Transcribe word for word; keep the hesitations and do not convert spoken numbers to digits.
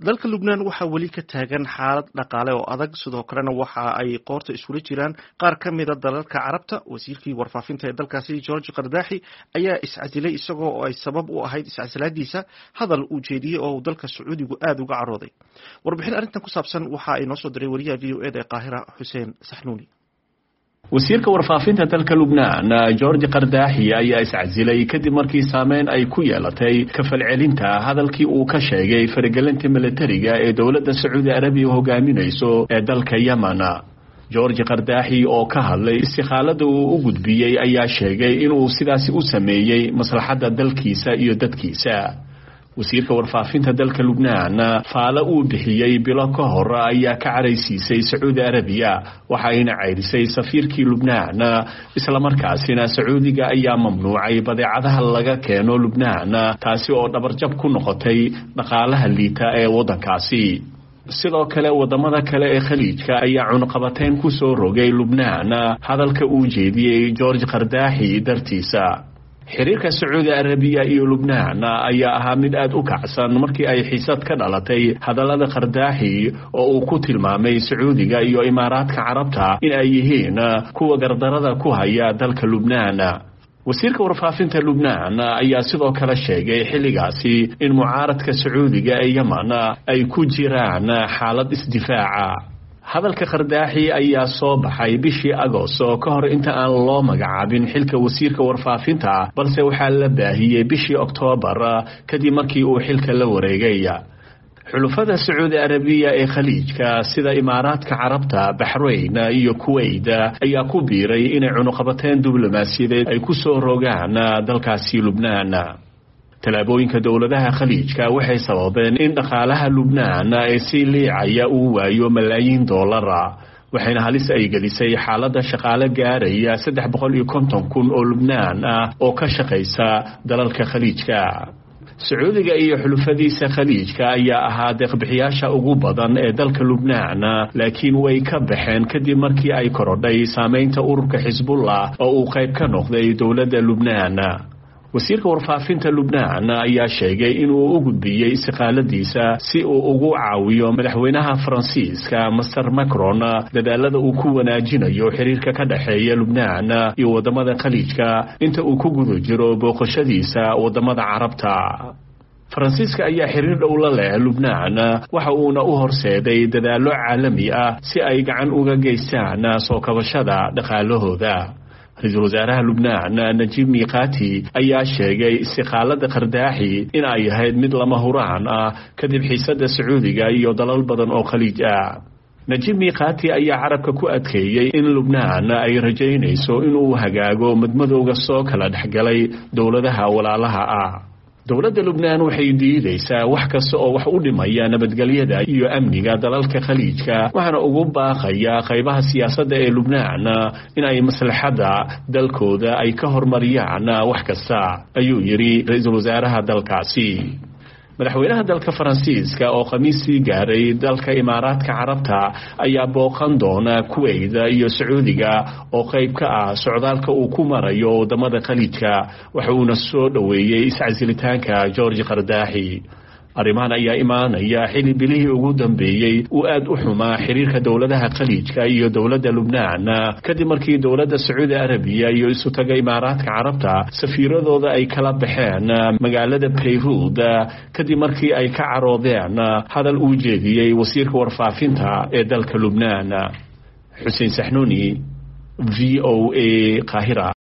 dalka Lubnaan waxa wali ka taagan xaalad dhaqaale oo adag sidoo kalena waxa ay qoorta isula jiraan qaar ka mid ah dalalka Carabta. Wasiirkii warfaafinta ee dalkaasi George Qardaaxi ayaa iscasilay isagoo oo ay sabab u ahayd iscasilaadiisa hadal uu jeediyay oo dalka Sacuudigu aad uga carooday. Warbixin arrintan ku saabsan waxa ay noo soo diray wariyaha V O A ee Qaahira Xuseen Saxnuuni. wasiirka warfaafinta dalka Lubnaan George Qardaaxi ayaa iscasilay kadib markii saameyn ay ku yeelatay ka falcelinta hadalkii uu ka sheegay faragelinta militariga ee dowladda Sacuudi Arabiya hogaaminayso ee dalka Yemen. George Qardaaxi oo ka hadlay istiqaalada uu u gudbiyay ayaa sheegay inuu sidaasi u sameeyay maslaxadda dalkiisa iyo dadkiisa. wasiirka warfaafinta dalka Lubnaan faala uu bixiyay bilo ka hor ayaa ka caraysiisay Sacuudi Arabiya waxayna ceyrisay safiirkii Lubnaan isla markaasina Sacuudiga ayaa mamnuucay badeecadaha laga keeno Lubnaan taasi oo dhabarjab ku noqotay dhaqaalaha liita ee wadankaasi. sidoo kale wadamada kale ee khaliijka ayaa cunqabateyn ku soo rogay Lubnaan hadalka uu jeediyay George Qardaaxi dartiisa. xiriirka Sacuudi Arabiya iyo Lubnaan ayaa ahaa mid aad u kacsan markii ay xiisad ka dhalatay hadallada Qardaaxi oo uu ku tilmaamay Sacuudiga iyo Imaaraadka Carabta in ay yihiin kuwa gardarada ku haya dalka Lubnaan. wasiirka warfaafinta Lubnaan ayaa sidoo kale sheegay xilligaasi in mucaaradka Sacuudiga ee Yemen ay ku jiraan xaalad isdifaaca. hadalka Qardaaxi ayaa soo baxay bishii Agoosto ka hor inta aan loo magacaabin xilka wasiirka warfaafinta balse waxaa la baahiyay bishii Oktoobar kadib markii uu xilka la wareegay. xulufada Sacuudi Arabiya ee khaliijka sida Imaaraadka Carabta, Bahrain iyo Kuwait ayaa ku biiray inay cunqabateyn diblomaasiyadeed ay ku soo rogaan dalkaasi Lubnaan. talaabooyinka dowladaha khaliijka waxay sababeen in dhaqaalaha Lubnaan ay si liicaya uu waayo malaayiin dollar waxayna halis ay gelisay xaaladda shaqaale gaaraya saddex boqol iyo konton kun oo Lubnaan ah oo ka shaqeysa dalalka khaliijka. Sacuudiga iyo xulufadiisa khaliijka ayaa ahaa deeq-bixiyaasha ugu badan ee dalka Lubnaan laakiin way ka baxeen kadib markii ay korodhay saameynta ururka Xisbullah oo uu qayb ka noqday dowladda Lubnaan. wasiirka warfaafinta Lubnaan ayaa sheegay inuu u gudbiyay istiqaaladiisa si uu ugu caawiyo madaxweynaha Faransiiska Mr Macron dadaalada uu ku wanaajinayo xiriirka ka dhaxeeya Lubnaan iyo wadamada khaliijka inta uu ku guda jiro booqashadiisa wadamada Carabta. Faransiiska ayaa xiriir dhow la leh Lubnaan waxa uuna u horseeday dadaalo caalami ah si ay gacan uga geystaan soo kabashada dhaqaalahooda. ra-iisul wasaaraha Lubnaan Najib Miqati ayaa sheegay istiqaalada Qardaaxi in ay ahayd mid lama huraan ah kadib xiisada Sacuudiga iyo dalal badan oo khaliij ah. Najib Miqati ayaa carabka ku adkeeyay in Lubnaan ay rajaynayso inuu hagaago madmadowga soo kala dhexgalay dowladaha walaalaha ah. dowladda Lubnaan waxay diidaysaa wax kasta oo wax u dhimaya nabadgelyada iyo amniga dalalka khaliijka waxaana ugu baaqaya qaybaha siyaasadda ee Lubnaan in ay maslaxadda dalkooda ay ka hormariyaan wax kasta ayuu yiri ra-iisul wasaaraha dalkaasi. madaxweynaha dalka Faransiiska oo khamiistii gaaray dalka Imaaraadka Carabta ayaa booqan doona Kuwait iyo Sacuudiga oo qayb ka ah socdaalka uu ku marayo wadamada khaliijka waxa uuna soo dhaweeyay iscasilitaanka George Qardaaxi. arrimahan ayaa imaanaya xilli bilihii ugu dambeeyay uu aad u xumaa xiriirka dowladaha khaliijka iyo dowladda Lubnaan kadib markii dowladda Sacuudi Arabiya iyo isu taga Imaaraadka Carabta safiiradooda ay kala baxeen magaalada Beirut kadib markii ay ka caroodeen hadal uu jeediyay wasiirka warfaafinta ee dalka Lubnaan. Xuseen Saxnuuni, V O A, Qaahira.